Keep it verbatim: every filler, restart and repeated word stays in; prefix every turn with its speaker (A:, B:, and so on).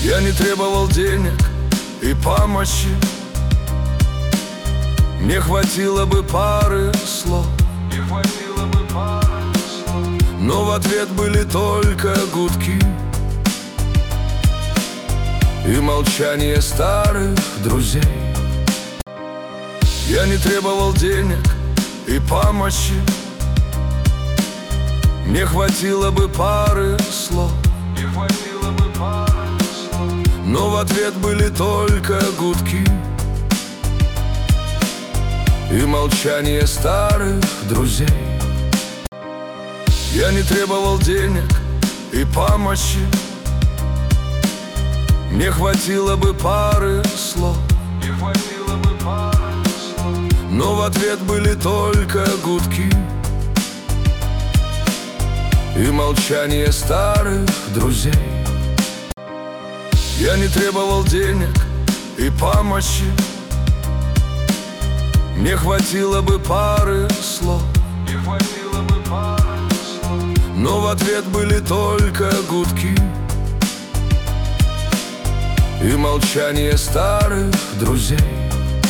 A: Я не требовал денег и помощи, мне хватило бы пары слов,
B: Не хватило бы пары слов.
A: но в ответ были только гудки и молчание старых друзей. Я не требовал денег и помощи, мне хватило бы пары слов,
B: Не хватило бы пары слов.
A: но в ответ были только гудки и молчание старых друзей. Я не требовал денег и помощи, мне хватило бы пары слов,
B: Не хватило бы пары слов.
A: но в ответ были только гудки и молчание старых друзей. Я не требовал денег и помощи, мне хватило бы пары слов,
B: Не хватило бы пары слов.
A: но в ответ были только гудки и молчание старых друзей.